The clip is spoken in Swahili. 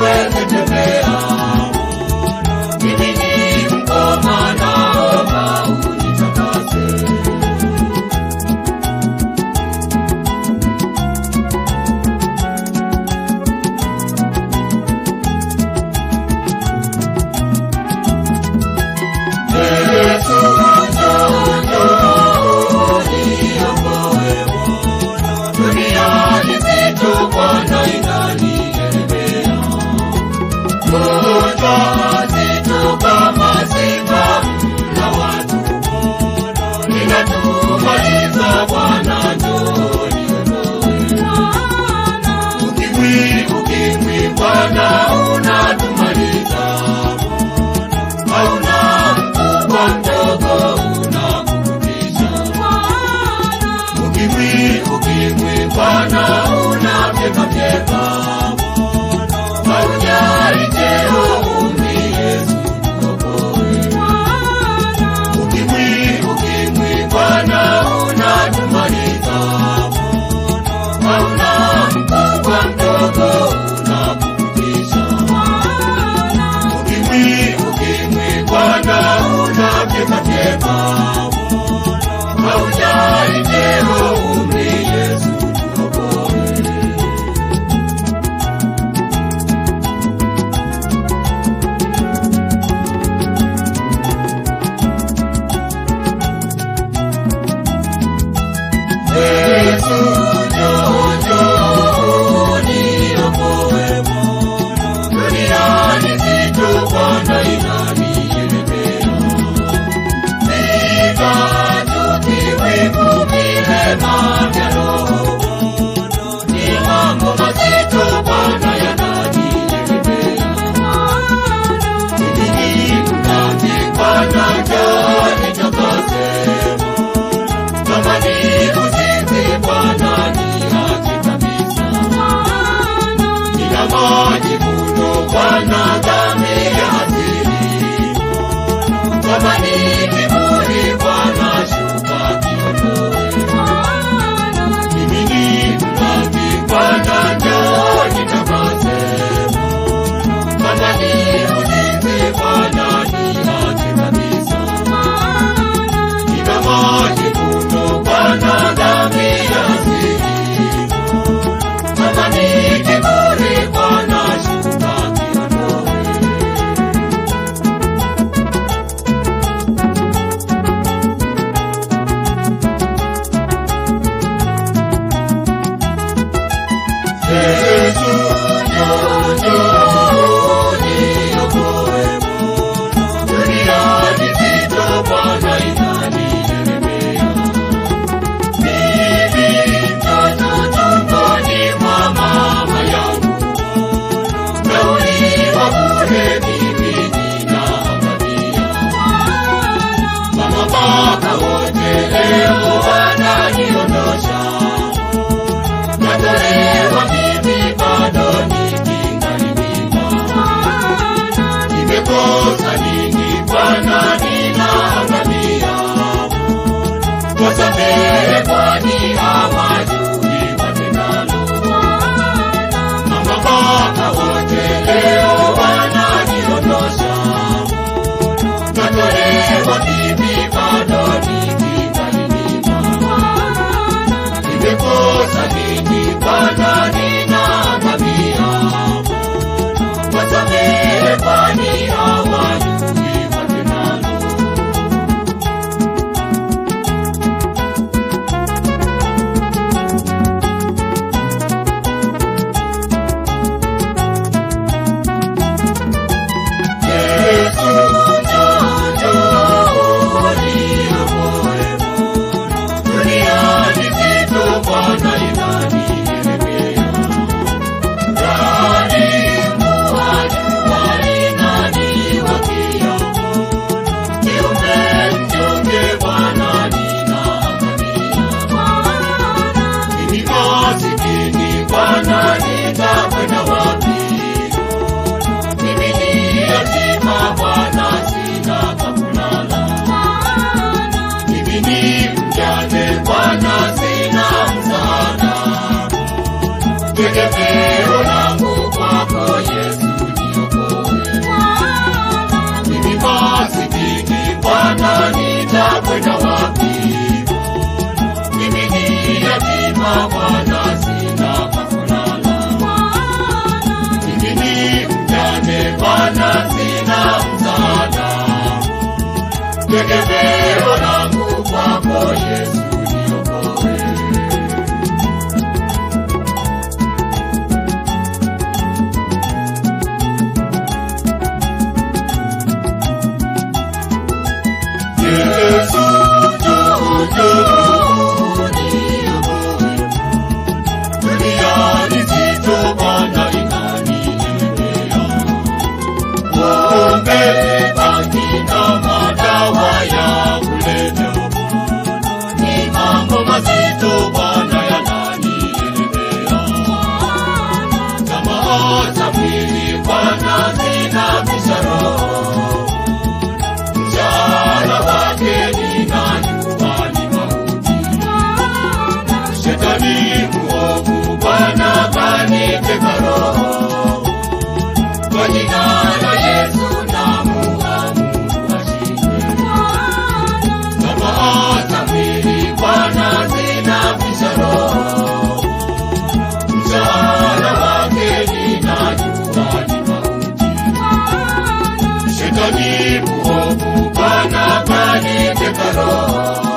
siwezi tembea. Mimi ni mkoma, naomba unitakase. Yesu njoo niokoe Bwana, dunia ni nzito Bwana inanielemea. Gonjwa zito kama simba mla watu Bwana, linatumaliza Bwana njoo niondoe. Ukimwi Bwana unatumaliza Bwana, hauna mkubwa mdogo unakurudisha Bwana. Ukimwi Bwana unafyeka Bwana, haujali cheo umri Yesu niokoe Bwana. Ukimwi Bwana unatumaliza Bwana, hauna mkubwa mdogo unakurudisha Bwana. Ukimwi Bwana unafyeka Bwana, haujali cheo umri Yesu niokoe. Yesu njoo niokoe Bwana, dunia ni nzito Bwana inanielemea. Vilema vya roho Bwana, ni mambo mazito Bwana yananielemea. Mimi ni mdhambi Bwana, njoo nitakase Bwana, kama ni uzinzi Bwana niache kabisa. Nina majivuno Bwana, dhambi ya hasira Bwana sina msaada, tegemeo langu kwako Yesu niokoe. Yesu niokoe, dunia nzito Bwana inanilemea, pombe, bangi na madawa ya kulevya, ni mambo mazito Bwana yananilemea. Tamaa za mwili Bwana zinafisha roho, mshahara wake ninajua ni mauti. Shetani muovu Bwana kaniteka roho, kwa jina la Yesu namuamuru ashindwe. Tamaa za mwili Bwana zinafisha roho, mshahara wake ninajua ni mauti. Shetani muovu Bwana kaniteka roho,